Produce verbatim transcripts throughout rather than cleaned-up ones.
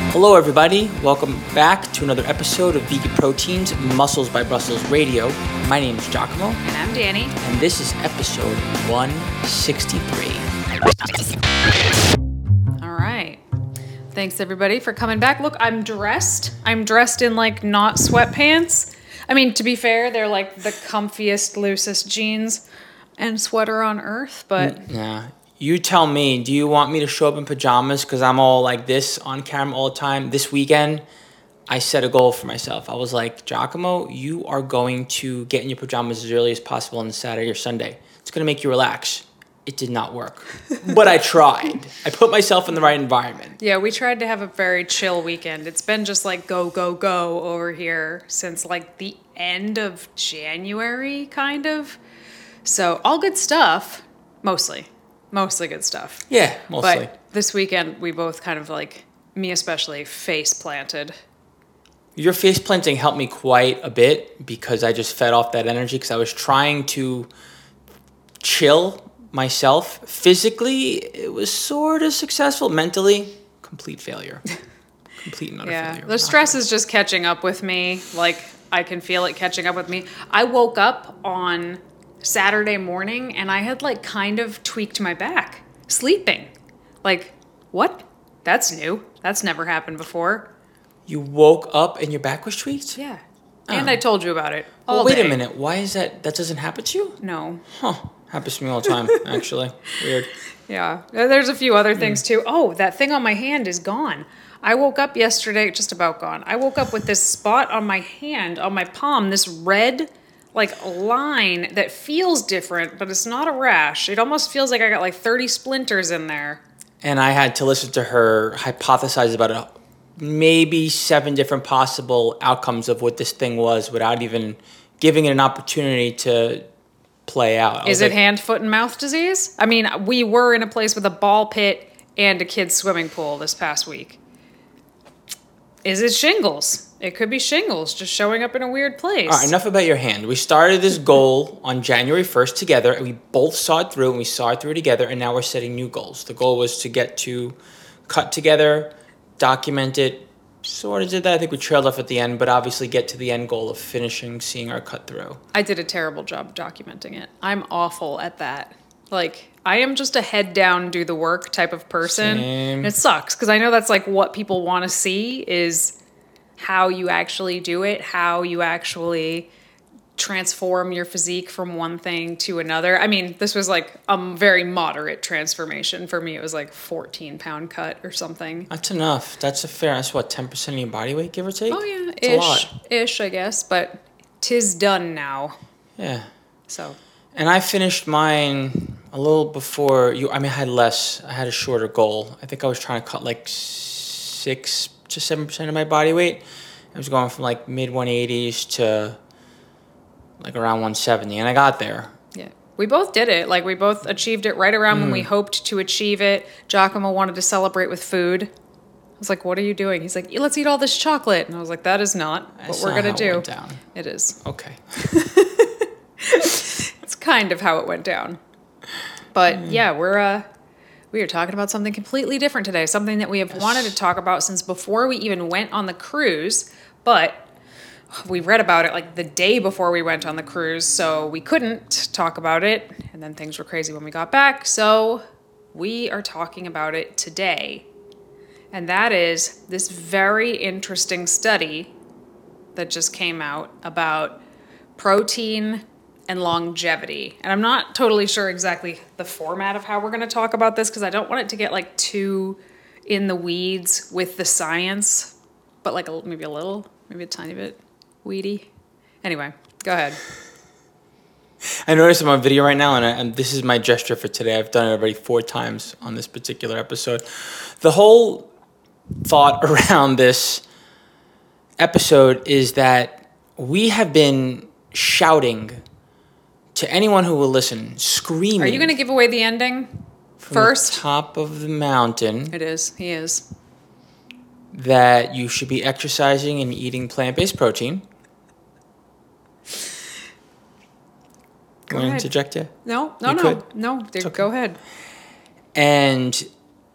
Hello, everybody. Welcome back to another episode of Vegan Proteins Muscles by Brussels Radio. My name is Giacomo. And I'm Danny. And this is episode one sixty-three. All right. Thanks, everybody, for coming back. Look, I'm dressed. I'm dressed in, like, not sweatpants. I mean, to be fair, they're, like, the comfiest, loosest jeans and sweater on earth, but... Yeah. You tell me, do you want me to show up in pajamas because I'm all like this on camera all the time? This weekend, I set a goal for myself. I was like, Giacomo, you are going to get in your pajamas as early as possible on Saturday or Sunday. It's going to make you relax. It did not work. But I tried. I put myself in the right environment. Yeah, we tried to have a very chill weekend. It's been just like go, go, go over here since like the end of January, kind of. So all good stuff, mostly. Mostly good stuff. Yeah, mostly. But this weekend, we both kind of like, me especially, face planted. Your face planting helped me quite a bit because I just fed off that energy because I was trying to chill myself. Physically, it was sort of successful. Mentally, complete failure. Complete and utter yeah, failure. the stress is just catching up with me. Like, I can feel it catching up with me. I woke up on Saturday morning and I had like kind of tweaked my back sleeping. Like, what? That's new. That's never happened before. You woke up and your back was tweaked? Yeah. Oh. And I told you about it all well, wait day. a minute. Why is that? That doesn't happen to you? No. Huh. Happens to me all the time, actually. Weird. Yeah. There's a few other things too. Oh, that thing on my hand is gone. I woke up yesterday, just about gone. I woke up with this spot on my hand, on my palm, this red like line that feels different, but it's not a rash. It almost feels like I got like thirty splinters in there. And I had to listen to her hypothesize about a, maybe seven different possible outcomes of what this thing was without even giving it an opportunity to play out. Is it like, hand, foot, and mouth disease? I mean, we were in a place with a ball pit and a kid's swimming pool this past week. Is it shingles? It could be shingles just showing up in a weird place. All right, enough about your hand. We started this goal on January first together, and we both saw it through, and we saw it through together, and now we're setting new goals. The goal was to get to cut together, document it, sort of did that. I think we trailed off at the end, but obviously get to the end goal of finishing, seeing our cut through. I did a terrible job documenting it. I'm awful at that. Like, I am just a head down, do the work type of person. Same. And it sucks, because I know that's like what people want to see is how you actually do it, how you actually transform your physique from one thing to another. I mean, this was like a very moderate transformation. For me, it was like fourteen pound cut or something. That's enough. That's a fair, that's what, ten percent of your body weight, give or take? Oh, yeah, it's ish, a lot. ish, I guess, but 'tis done now. Yeah. So. And I finished mine a little before you. I mean, I had less. I had a shorter goal. I think I was trying to cut like six to seven percent of my body weight. I was going from like mid one eighties to like around one seventy, and I got there. Yeah, we both did it. Like, we both achieved it right around mm. when we hoped to achieve it. Giacomo wanted to celebrate with food. I was like, what are you doing? He's like, let's eat all this chocolate. And I was like, that is not That's what we're going to do. It, went down. It is. Okay. It's kind of how it went down. But mm. yeah, we're uh, we are talking about something completely different today. Something that we have yes. wanted to talk about since before we even went on the cruise. But we read about it like the day before we went on the cruise, so we couldn't talk about it. And then things were crazy when we got back. So we are talking about it today. And that is this very interesting study that just came out about protein and longevity. And I'm not totally sure exactly the format of how we're going to talk about this because I don't want it to get like too in the weeds with the science, but like a, maybe a little, maybe a tiny bit weedy. Anyway, go ahead. I noticed I'm on video right now, and, I, and this is my gesture for today. I've done it already four times on this particular episode. The whole thought around this episode is that we have been shouting to anyone who will listen, screaming. Are you going to give away the ending from first? The top of the mountain. It is. He is. That you should be exercising and eating plant-based protein. Go Want ahead. to interject you? No, no, you no. could? No, dude, okay. Go ahead. And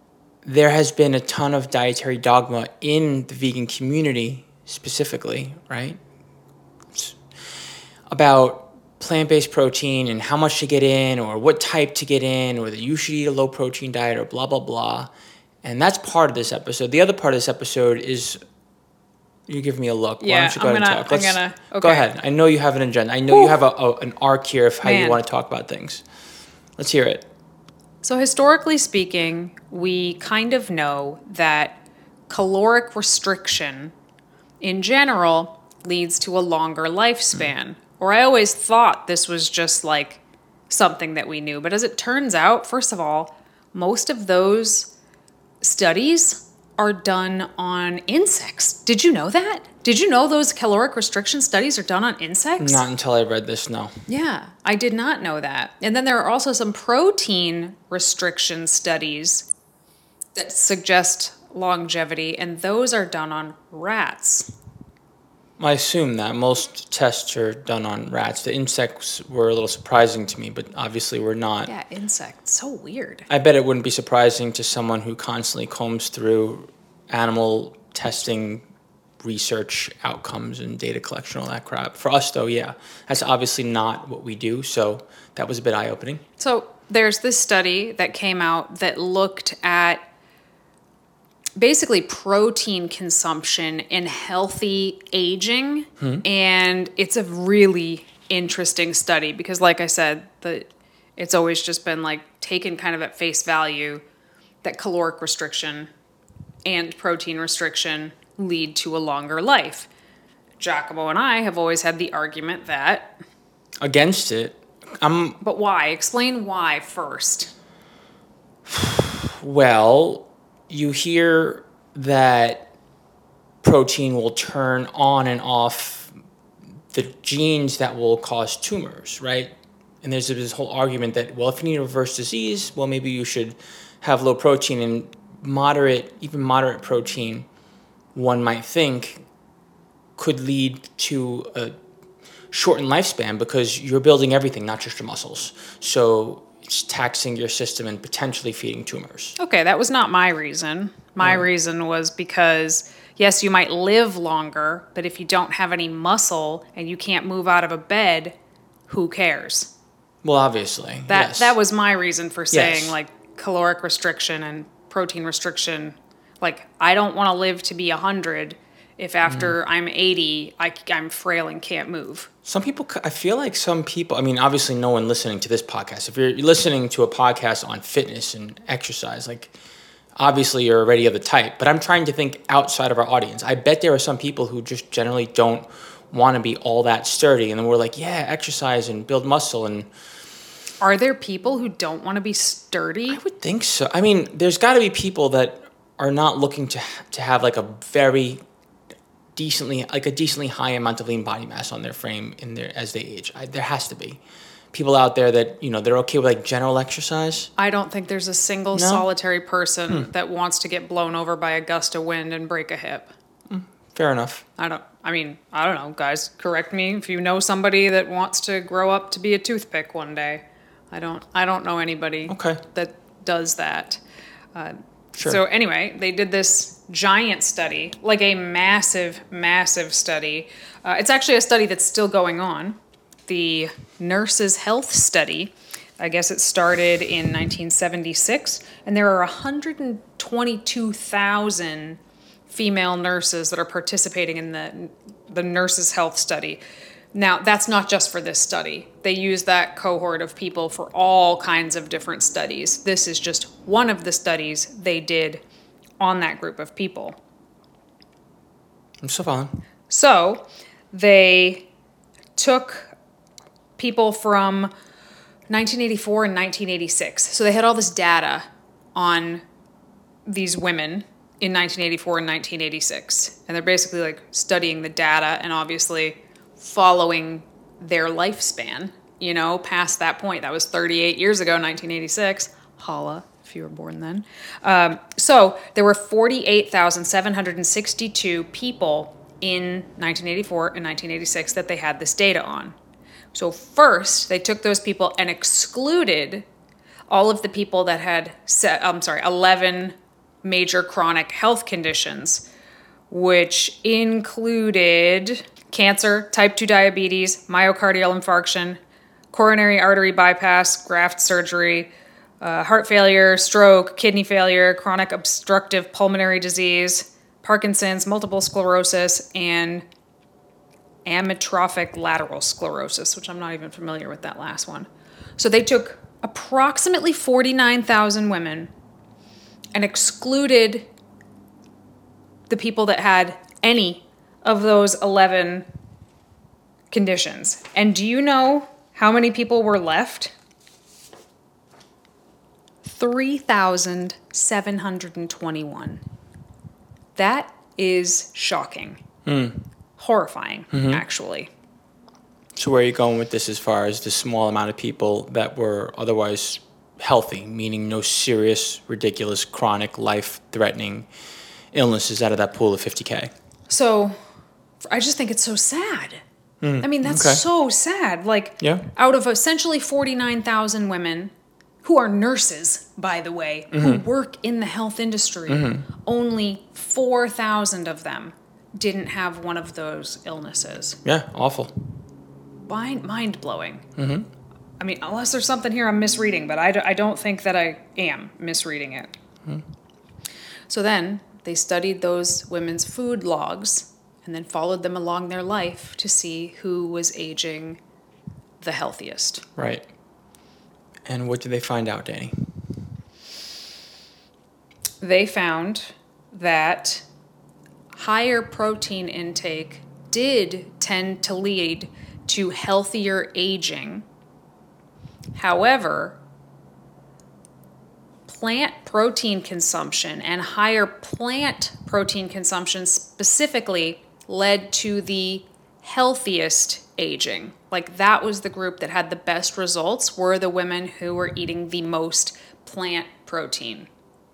there has been a ton of dietary dogma in the vegan community specifically, right? It's about plant-based protein and how much to get in or what type to get in or that you should eat a low-protein diet or blah, blah, blah. And that's part of this episode. The other part of this episode is you give me a look. Yeah, Why don't you go I'm ahead gonna, and talk? Let's, I'm gonna, okay. Go ahead. I know you have an agenda. I know Whew. you have a, a, an arc here of how Man. you want to talk about things. Let's hear it. So historically speaking, we kind of know that caloric restriction in general leads to a longer lifespan. Mm. Or I always thought this was just like something that we knew. But as it turns out, first of all, most of those studies are done on insects. Did you know that? Did you know those caloric restriction studies are done on insects? Not until I read this, no. Yeah, I did not know that. And then there are also some protein restriction studies that suggest longevity, and those are done on rats. I assume that most tests are done on rats. The insects were a little surprising to me, but obviously we're not. Yeah, insects. So weird. I bet it wouldn't be surprising to someone who constantly combs through animal testing research outcomes and data collection, all that crap. For us, though, yeah, that's obviously not what we do, so that was a bit eye-opening. So there's this study that came out that looked at basically protein consumption in healthy aging. Hmm. And it's a really interesting study because, like I said, the it's always just been like taken kind of at face value that caloric restriction and protein restriction lead to a longer life. Giacomo and I have always had the argument that... Against it. I'm... But why? Explain why first. Well... You hear that protein will turn on and off the genes that will cause tumors, right? And there's this whole argument that, well, if you need to reverse disease, well, maybe you should have low protein. And moderate, even moderate protein, one might think, could lead to a shortened lifespan because you're building everything, not just your muscles. So... it's taxing your system and potentially feeding tumors. Okay, that was not my reason. My yeah. reason was because, yes, you might live longer, but if you don't have any muscle and you can't move out of a bed, who cares? Well, obviously, that yes. That was my reason for saying, yes. like, caloric restriction and protein restriction. Like, I don't want to live to be one hundred if after mm. I'm eighty, I, I'm frail and can't move. Some people, I feel like some people, I mean, obviously no one listening to this podcast. If you're listening to a podcast on fitness and exercise, like, obviously you're already of the type. But I'm trying to think outside of our audience. I bet there are some people who just generally don't want to be all that sturdy. And then we're like, yeah, exercise and build muscle. And are there people who don't want to be sturdy? I would think so. I mean, there's got to be people that are not looking to to have like a very... decently like a decently high amount of lean body mass on their frame in their as they age. I, there has to be people out there that, you know, they're okay with like general exercise. I don't think there's a single no? solitary person hmm. that wants to get blown over by a gust of wind and break a hip. Mm, fair enough. I don't I mean, I don't know, guys, correct me if you know somebody that wants to grow up to be a toothpick one day. I don't I don't know anybody okay. that does that. Uh, Sure. So anyway, they did this giant study, like a massive, massive study. Uh, it's actually a study that's still going on. The Nurses' Health Study. I guess it started in nineteen seventy-six, and there are one hundred twenty-two thousand female nurses that are participating in the the Nurses' Health Study. Now, that's not just for this study. They use that cohort of people for all kinds of different studies. This is just one of the studies they did on that group of people. I'm so following. So, they took people from nineteen eighty-four and nineteen eighty-six. So they had all this data on these women in nineteen eighty-four and nineteen eighty-six. And they're basically like studying the data and obviously following their lifespan, you know, past that point. That was thirty-eight years ago, nineteen eighty-six. Holla, if you were born then. Um, so there were forty-eight thousand seven hundred sixty-two people in nineteen eighty-four and nineteen eighty-six that they had this data on. So first, they took those people and excluded all of the people that had, set, I'm sorry, eleven major chronic health conditions, which included cancer, type two diabetes, myocardial infarction, coronary artery bypass, graft surgery, uh, heart failure, stroke, kidney failure, chronic obstructive pulmonary disease, Parkinson's, multiple sclerosis, and amyotrophic lateral sclerosis, which I'm not even familiar with that last one. So they took approximately forty-nine thousand women and excluded the people that had any of those eleven conditions. And do you know how many people were left? three thousand seven hundred twenty-one. That is shocking. Mm. Horrifying, Mm-hmm. actually. So where are you going with this as far as the small amount of people that were otherwise healthy, meaning no serious, ridiculous, chronic, life-threatening illnesses out of that pool of fifty K? So I just think it's so sad. Mm, I mean, that's okay. so sad. Like, Yeah. out of essentially forty-nine thousand women, who are nurses, by the way, Mm-hmm. who work in the health industry, Mm-hmm. only four thousand of them didn't have one of those illnesses. Yeah, awful. Mind, mind-blowing. Mm-hmm. I mean, unless there's something here I'm misreading, but I, d- I don't think that I am misreading it. Mm-hmm. So then they studied those women's food logs and then followed them along their life to see who was aging the healthiest. Right. And what did they find out, Danny? They found that higher protein intake did tend to lead to healthier aging. However, plant protein consumption and higher plant protein consumption specifically led to the healthiest aging. Like, that was the group that had the best results, were the women who were eating the most plant protein.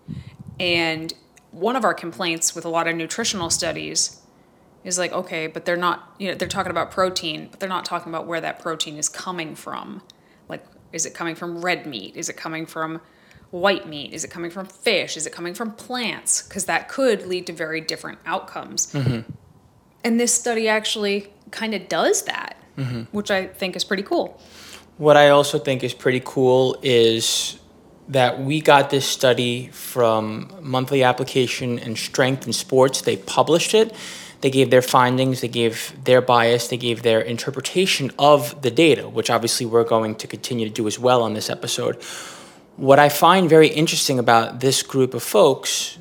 And one of our complaints with a lot of nutritional studies is like, okay, but they're not, you know, they're talking about protein, but they're not talking about where that protein is coming from. Like, is it coming from red meat? Is it coming from white meat? Is it coming from fish? Is it coming from plants? Because that could lead to very different outcomes. Mm-hmm. And this study actually kind of does that, Mm-hmm. which I think is pretty cool. What I also think is pretty cool is that we got this study from Monthly Application and Strength in Sports. They published it. They gave their findings, they gave their bias, they gave their interpretation of the data, which obviously we're going to continue to do as well on this episode. What I find very interesting about this group of folks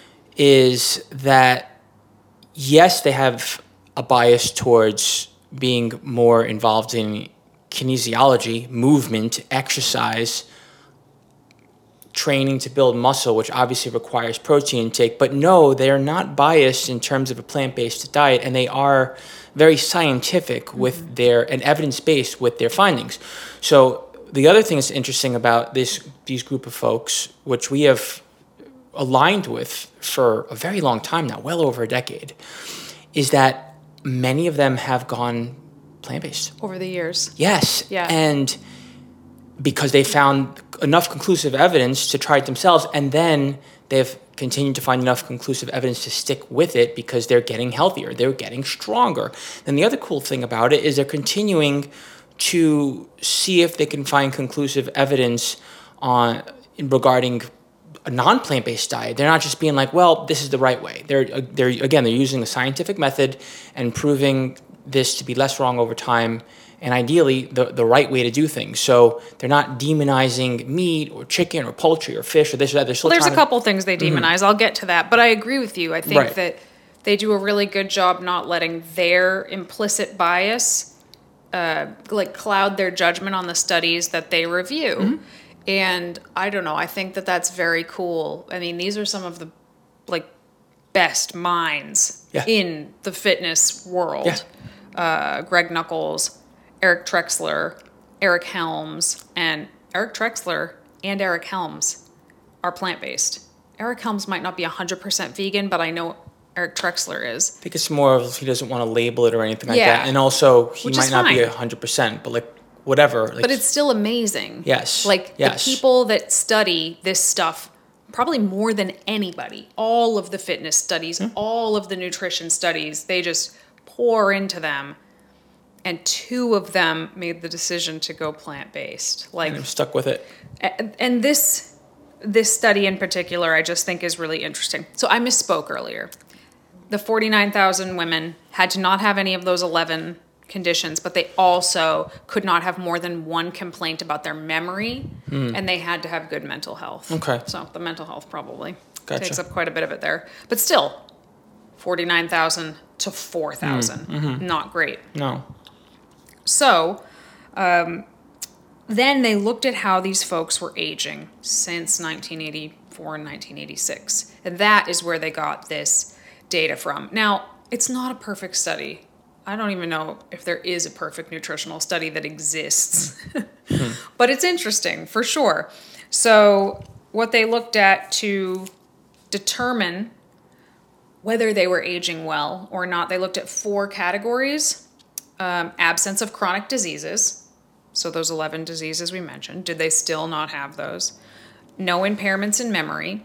is that, yes, they have a bias towards being more involved in kinesiology, movement, exercise, training to build muscle, which obviously requires protein intake. But no, they're not biased in terms of a plant-based diet, and they are very scientific mm-hmm. with their, and evidence-based with their findings. So the other thing that's interesting about this these group of folks, which we have aligned with for a very long time now, well over a decade, is that many of them have gone plant-based. Over the years. Yes. Yeah. And because they found enough conclusive evidence to try it themselves, and then they've continued to find enough conclusive evidence to stick with it because they're getting healthier, they're getting stronger. And the other cool thing about it is they're continuing to see if they can find conclusive evidence on regarding a non-plant-based diet. They're not just being like, well, this is the right way. They're, they're again, they're using a scientific method and proving this to be less wrong over time, and ideally the, the right way to do things. So they're not demonizing meat or chicken or poultry or fish or this or that. They're still well, there's a to, couple things they demonize. Mm-hmm. I'll get to that. But I agree with you. I think right. that they do a really good job not letting their implicit bias uh, like cloud their judgment on the studies that they review. Mm-hmm. And I don't know. I think that that's very cool. I mean, these are some of the like best minds yeah. in the fitness world. Yeah. Uh, Greg Nuckols, Eric Trexler, Eric Helms, and Eric Trexler and Eric Helms are plant-based. Eric Helms might not be one hundred percent vegan, but I know Eric Trexler is. I think it's more of he doesn't want to label it or anything like yeah. that. And also, he Which might not fine. be one hundred percent, but like whatever. Like, but it's still amazing. Yes. Like yes. the people that study this stuff probably more than anybody. All of the fitness studies, mm. all of the nutrition studies, they just pour into them. And two of them made the decision to go plant-based. Like, and I'm stuck with it. And, and this this study in particular, I just think is really interesting. So I misspoke earlier. The forty-nine thousand women had to not have any of those eleven conditions, but they also could not have more than one complaint about their memory, mm. and they had to have good mental health. Okay. So the mental health probably gotcha. takes up quite a bit of it there. But still, forty-nine thousand to four thousand. Mm. Mm-hmm. Not great. No. So um, then they looked at how these folks were aging since nineteen eighty-four and nineteen eighty-six. And that is where they got this data from. Now, it's not a perfect study. I don't even know if there is a perfect nutritional study that exists. mm. But it's interesting, for sure. So what they looked at to determine whether they were aging well or not, they looked at four categories. Um, absence of chronic diseases. So those eleven diseases we mentioned. Did they still not have those? No impairments in memory.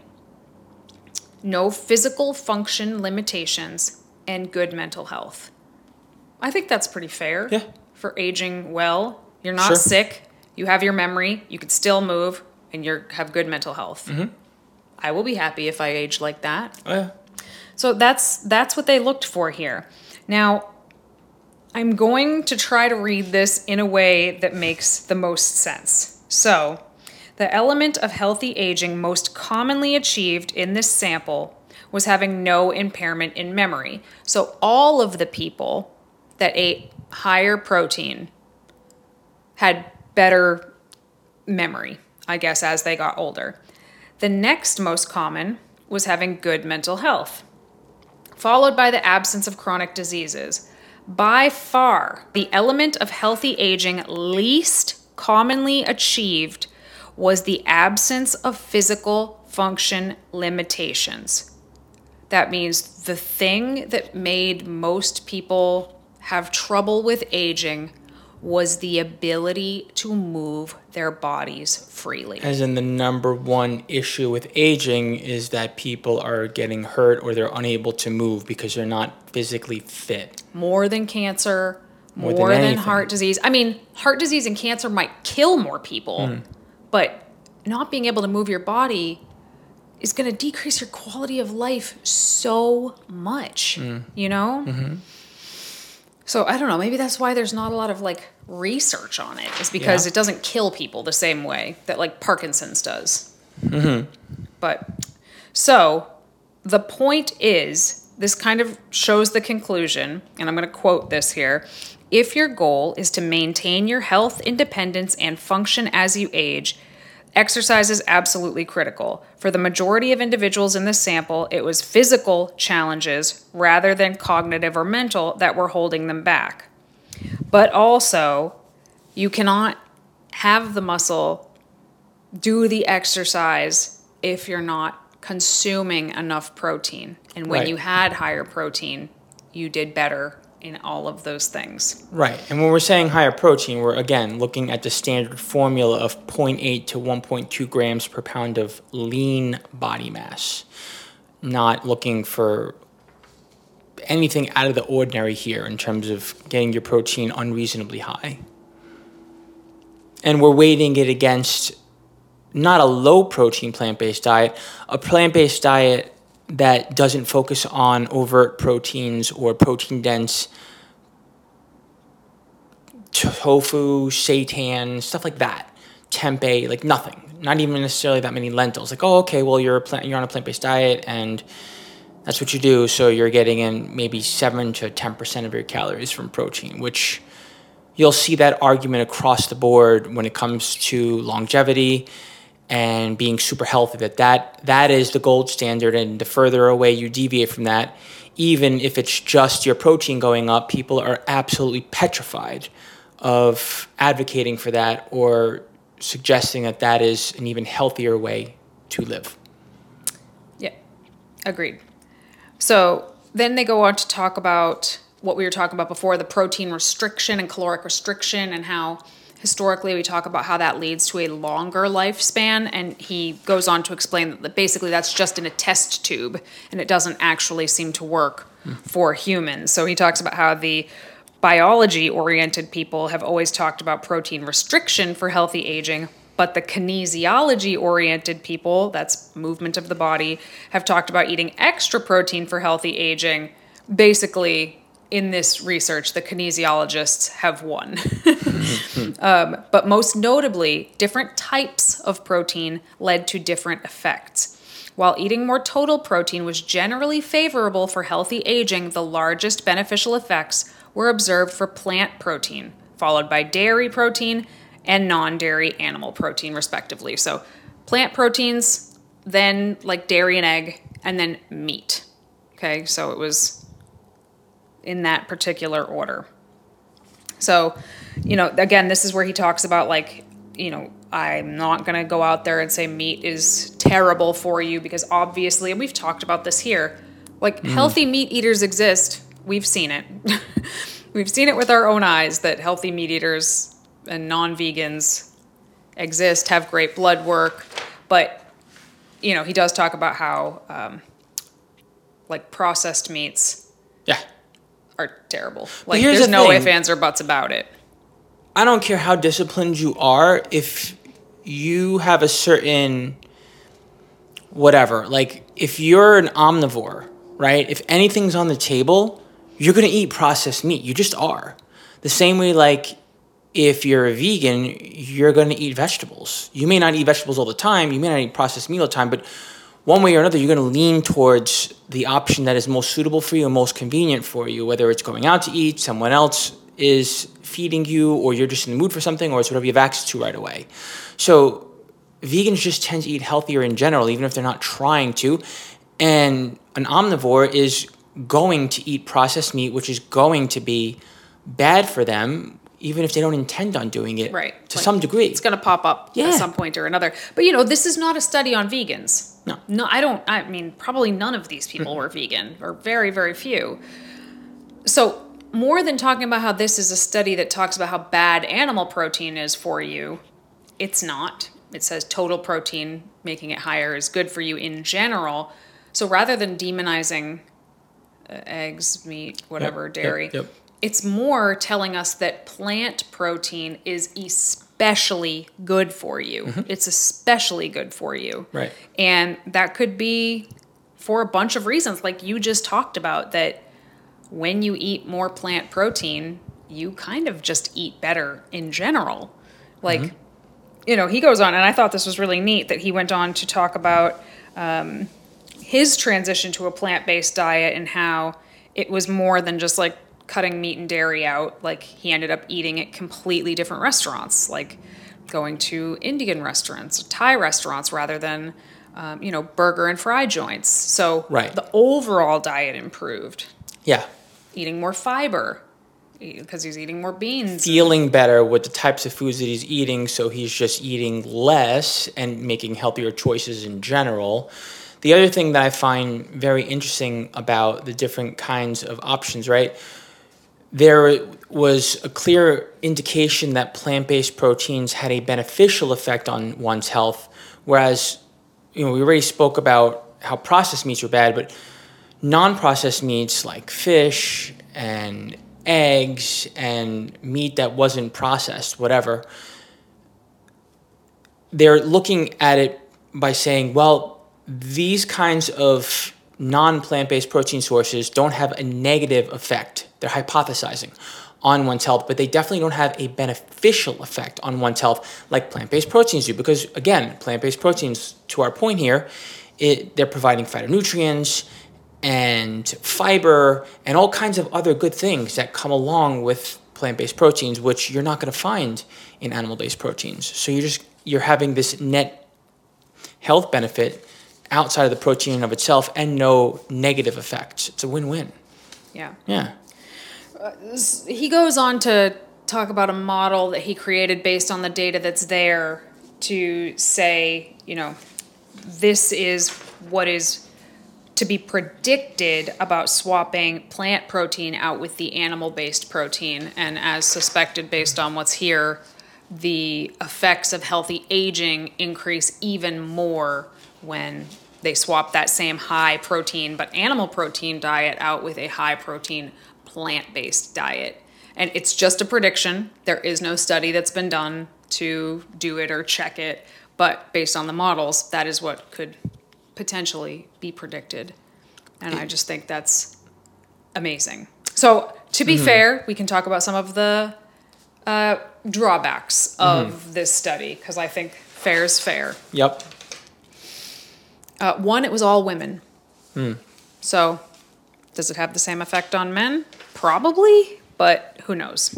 No physical function limitations. And good mental health. I think that's pretty fair. Yeah. For aging well. You're not sure. sick. You have your memory. You can still move. And you have good mental health. Mm-hmm. I will be happy if I age like that. Oh, yeah. So that's that's what they looked for here. Now, I'm going to try to read this in a way that makes the most sense. So, the element of healthy aging most commonly achieved in this sample was having no impairment in memory. So, all of the people that ate higher protein had better memory, I guess, as they got older. The next most common was having good mental health, followed by the absence of chronic diseases. By far, the element of healthy aging least commonly achieved was the absence of physical function limitations. That means the thing that made most people have trouble with aging was the ability to move their bodies freely. As in, the number one issue with aging is that people are getting hurt or they're unable to move because they're not physically fit. More than cancer, more, more than, than heart disease. I mean, heart disease and cancer might kill more people, mm. but not being able to move your body is going to decrease your quality of life so much, mm. you know? Mm-hmm. So I don't know, maybe that's why there's not a lot of like research on it, is because yeah. it doesn't kill people the same way that like Parkinson's does. Mm-hmm. But so the point is, this kind of shows the conclusion, and I'm going to quote this here. If your goal is to maintain your health, independence, and function as you age, exercise is absolutely critical. For the majority of individuals in this sample, it was physical challenges rather than cognitive or mental that were holding them back. But also, you cannot have the muscle, do the exercise if you're not consuming enough protein. And when right. you had higher protein, you did better in all of those things. Right. And when we're saying higher protein, we're, again, looking at the standard formula of zero point eight to one point two grams per pound of lean body mass. Not looking for anything out of the ordinary here in terms of getting your protein unreasonably high. And we're weighting it against not a low-protein plant-based diet, a plant-based diet that doesn't focus on overt proteins or protein-dense tofu, seitan, stuff like that, tempeh, like nothing. Not even necessarily that many lentils. Like, oh, okay, well, you're a plant, you're on a plant-based diet, and that's what you do, so you're getting in maybe seven to ten percent of your calories from protein, which you'll see that argument across the board when it comes to longevity and being super healthy, that, that that is the gold standard, and the further away you deviate from that, even if it's just your protein going up, people are absolutely petrified of advocating for that or suggesting that that is an even healthier way to live. Yeah, agreed. So then they go on to talk about what we were talking about before, the protein restriction and caloric restriction, and how historically, we talk about how that leads to a longer lifespan, and he goes on to explain that basically that's just in a test tube, and it doesn't actually seem to work mm. for humans. So he talks about how the biology-oriented people have always talked about protein restriction for healthy aging, but the kinesiology-oriented people, that's movement of the body, have talked about eating extra protein for healthy aging. Basically, in this research, the kinesiologists have won. um, but most notably, different types of protein led to different effects. While eating more total protein was generally favorable for healthy aging, the largest beneficial effects were observed for plant protein, followed by dairy protein and non-dairy animal protein, respectively. So plant proteins, then like dairy and egg, and then meat. Okay, so it was in that particular order. So, you know, again, this is where he talks about, like, you know, I'm not going to go out there and say meat is terrible for you, because obviously, and we've talked about this here, like mm. healthy meat eaters exist. We've seen it. We've seen it with our own eyes that healthy meat eaters and non-vegans exist, have great blood work. But, you know, he does talk about how, um, like, processed meats yeah. are terrible. Like, there's the no thing. ifs, ands, or buts about it. I don't care how disciplined you are, if you have a certain whatever, like if you're an omnivore, right? If anything's on the table, you're going to eat processed meat. You just are. The same way, like, if you're a vegan, you're going to eat vegetables. You may not eat vegetables all the time. You may not eat processed meat all the time, but one way or another, you're going to lean towards the option that is most suitable for you and most convenient for you, whether it's going out to eat, someone else is feeding you, or you're just in the mood for something, or it's whatever you have access to right away. So vegans just tend to eat healthier in general, even if they're not trying to. And an omnivore is going to eat processed meat, which is going to be bad for them, even if they don't intend on doing it, right, to like, some degree. It's going to pop up yeah. at some point or another. But, you know, this is not a study on vegans. No. No, I don't, I mean, probably none of these people were vegan, or very, very few. So more than talking about how this is a study that talks about how bad animal protein is for you, it's not. It says total protein, making it higher, is good for you in general. So rather than demonizing uh, eggs, meat, whatever, yep, dairy, yep, yep. it's more telling us that plant protein is especially good for you. Mm-hmm. It's especially good for you. Right. And that could be for a bunch of reasons, like you just talked about, that when you eat more plant protein, you kind of just eat better in general. Like, mm-hmm. you know, he goes on, and I thought this was really neat that he went on to talk about um, his transition to a plant-based diet and how it was more than just like cutting meat and dairy out. Like, he ended up eating at completely different restaurants, like going to Indian restaurants, Thai restaurants, rather than, um, you know, burger and fry joints. So right. the overall diet improved. Yeah. Eating more fiber because he's eating more beans. Feeling better with the types of foods that he's eating, so he's just eating less and making healthier choices in general. The other thing that I find very interesting about the different kinds of options, right? There was a clear indication that plant-based proteins had a beneficial effect on one's health, whereas, you know, we already spoke about how processed meats are bad, but non-processed meats like fish and eggs and meat that wasn't processed, whatever, they're looking at it by saying, well, these kinds of non-plant-based protein sources don't have a negative effect. They're hypothesizing on one's health, but they definitely don't have a beneficial effect on one's health like plant-based proteins do. Because, again, plant-based proteins, to our point here, it, they're providing phytonutrients and fiber and all kinds of other good things that come along with plant-based proteins, which you're not going to find in animal-based proteins. So you're just you're having this net health benefit outside of the protein in of itself and no negative effects. It's a win-win. Yeah. Yeah. Uh, he goes on to talk about a model that he created based on the data that's there to say, you know, this is what is to be predicted about swapping plant protein out with the animal-based protein. And as suspected based on what's here, the effects of healthy aging increase even more when they swap that same high protein but animal protein diet out with a high protein plant-based diet. And it's just a prediction. There is no study that's been done to do it or check it, but based on the models, that is what could potentially be predicted. And I just think that's amazing. So to be mm-hmm. fair, we can talk about some of the uh, drawbacks of mm-hmm. this study, because I think fair is fair. Yep. Uh, one, it was all women. Mm. So does it have the same effect on men? Probably, but who knows?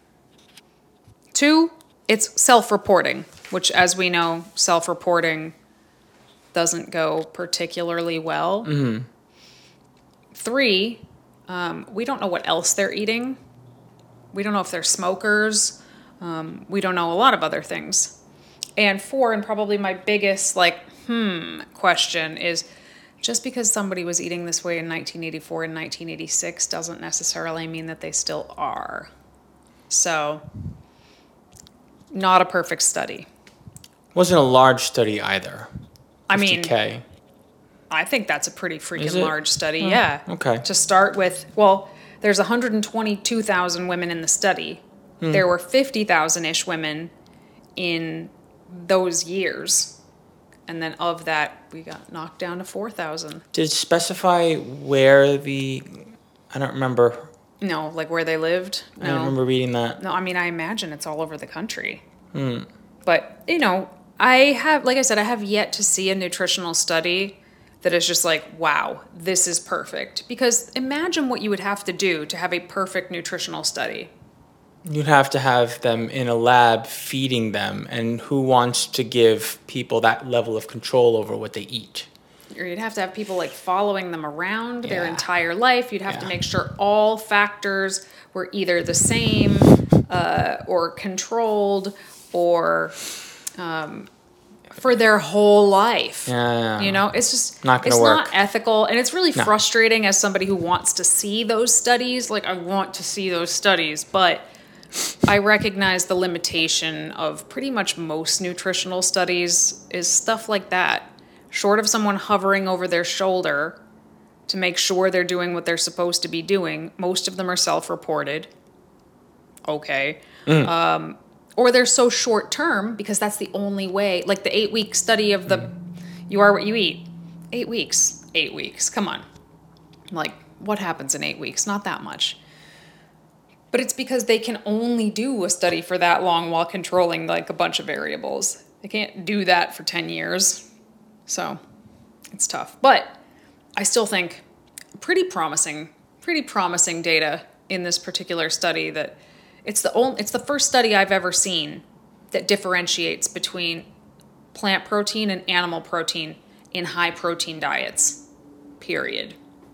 Two, it's self-reporting, which, as we know, self-reporting doesn't go particularly well. Mm-hmm. Three, um, we don't know what else they're eating. We don't know if they're smokers. Um, we don't know a lot of other things. And four, and probably my biggest, like, hmm, question is, just because somebody was eating this way in nineteen eighty-four and nineteen eighty-six doesn't necessarily mean that they still are. So, not a perfect study. Wasn't a large study either. I mean, fifty K. I think that's a pretty Is freaking it? large study, Oh, yeah. okay. To start with, well, there's one hundred twenty-two thousand women in the study. Hmm. There were fifty thousand-ish women in those years. And then of that, we got knocked down to four thousand. Did it specify where the... I don't remember. No, like where they lived? No. I don't remember reading that. No, I mean, I imagine it's all over the country. Hmm. But, you know, I have, like I said, I have yet to see a nutritional study that is just like, wow, this is perfect. Because imagine what you would have to do to have a perfect nutritional study. You'd have to have them in a lab feeding them, and who wants to give people that level of control over what they eat? Or you'd have to have people like following them around their Yeah. entire life. You'd have Yeah. to make sure all factors were either the same uh, or controlled or um, for their whole life. Yeah. You know, it's just Not gonna it's work. not ethical, and it's really No. frustrating as somebody who wants to see those studies. Like, I want to see those studies, but I recognize the limitation of pretty much most nutritional studies is stuff like that. Short of someone hovering over their shoulder to make sure they're doing what they're supposed to be doing, most of them are self-reported. Okay. Mm. Um, or they're so short term because that's the only way. Like the eight week study of the, you are what you eat. Eight weeks. Eight weeks. Come on. Like, what happens in eight weeks? Not that much. But it's because they can only do a study for that long while controlling like a bunch of variables. They can't do that for ten years. So it's tough. But I still think pretty promising, pretty promising data in this particular study that it's the only, it's the first study I've ever seen that differentiates between plant protein and animal protein in high protein diets. Period.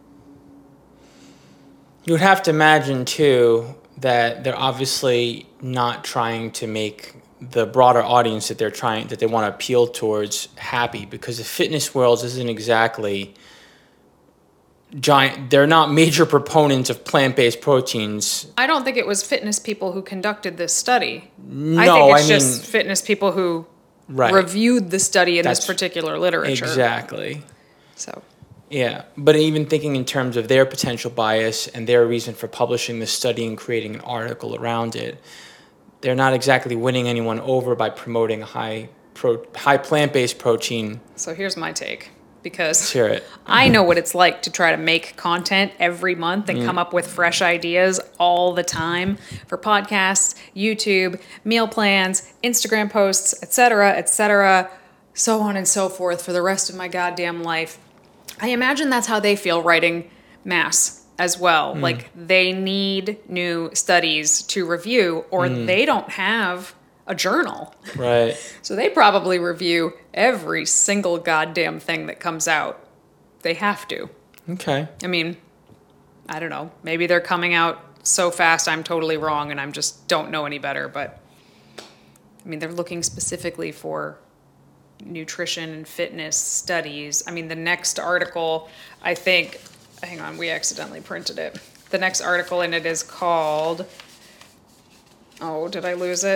You would have to imagine, too, that they're obviously not trying to make the broader audience that they're trying, that they want to appeal towards happy, because the fitness world isn't exactly giant. They're not major proponents of plant-based proteins. I don't think it was fitness people who conducted this study. No, I think it's I just mean, fitness people who right. reviewed the study in That's this particular literature. Exactly. So, yeah, but even thinking in terms of their potential bias and their reason for publishing this study and creating an article around it, they're not exactly winning anyone over by promoting a high pro, high plant-based protein. so here's my take, because Let's hear it. I know what it's like to try to make content every month and Mm. come up with fresh ideas all the time for podcasts, YouTube, meal plans, Instagram posts, et cetera, et cetera, so on and so forth for the rest of my goddamn life. I imagine that's how they feel writing mass as well. Mm. Like, they need new studies to review, or Mm. they don't have a journal. Right. So they probably review every single goddamn thing that comes out. They have to. Okay. I mean, I don't know. Maybe they're coming out so fast I'm totally wrong and I'm just don't know any better. But, I mean, they're looking specifically for nutrition and fitness studies. I mean, the next article, I think, hang on, we accidentally printed it. The next article in it is called, oh, did I lose it?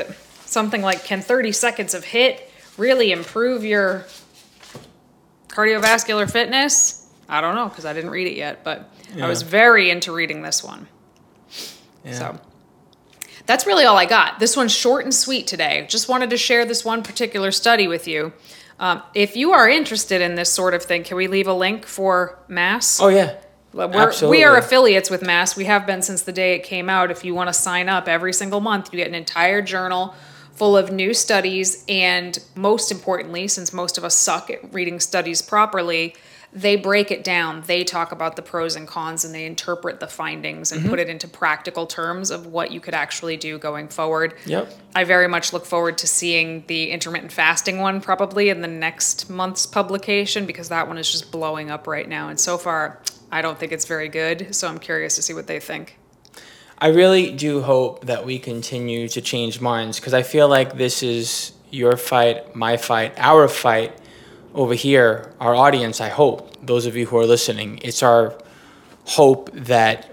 something like, can thirty seconds of HIIT really improve your cardiovascular fitness? I don't know, because I didn't read it yet, but yeah. I was very into reading this one. Yeah. So that's really all I got. This one's short and sweet today. Just wanted to share this one particular study with you. Um, if you are interested in this sort of thing, can we leave a link for Mass? Oh, yeah. We're, Absolutely. We are affiliates with Mass. We have been since the day it came out. If you want to sign up every single month, you get an entire journal full of new studies. And most importantly, since most of us suck at reading studies properly, they break it down. They talk about the pros and cons, and they interpret the findings and mm-hmm. put it into practical terms of what you could actually do going forward. Yep. I very much look forward to seeing the intermittent fasting one probably in the next month's publication, because that one is just blowing up right now. And so far, I don't think it's very good. So I'm curious to see what they think. I really do hope that we continue to change minds, because I feel like this is your fight, my fight, our fight over here, our audience. I hope, those of you who are listening, it's our hope that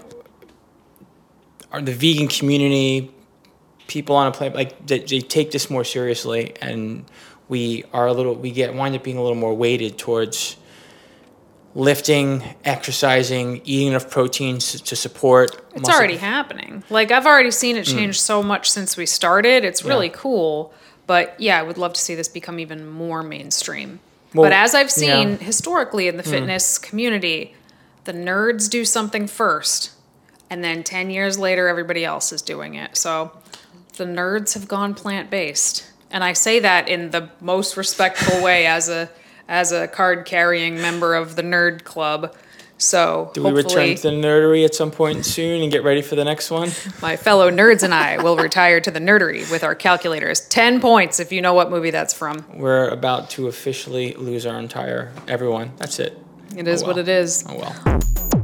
our, the vegan community, people on a planet, like that they take this more seriously, and we are a little, we get wind up being a little more weighted towards lifting, exercising, eating enough proteins to support. It's muscle. Already happening. Like, I've already seen it change mm. so much since we started. It's really yeah. cool. But yeah, I would love to see this become even more mainstream. Well, but as I've seen yeah. historically in the fitness mm. community, the nerds do something first, and then ten years later, everybody else is doing it. So the nerds have gone plant-based. And I say that in the most respectful way as a as a card-carrying member of the nerd club. So do we return to the nerdery at some point soon and get ready for the next one? My fellow nerds and I will retire to the nerdery with our calculators. Ten points if you know what movie that's from. We're about to officially lose our entire everyone. That's it. It is oh, well. what it is. Oh, well.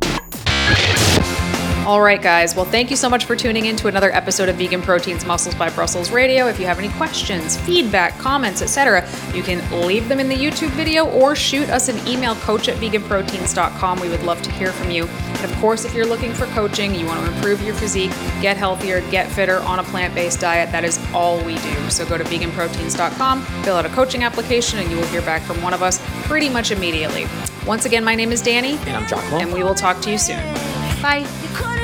All right, guys. Well, thank you so much for tuning in to another episode of Vegan Proteins Muscles by Brussels Radio. If you have any questions, feedback, comments, et cetera, you can leave them in the YouTube video or shoot us an email, coach at vegan proteins dot com. We would love to hear from you. And of course, if you're looking for coaching, you want to improve your physique, get healthier, get fitter on a plant-based diet, that is all we do. So go to vegan proteins dot com, fill out a coaching application, and you will hear back from one of us pretty much immediately. Once again, my name is Danny. And I'm Giacomo. And we will talk to you soon. Bye.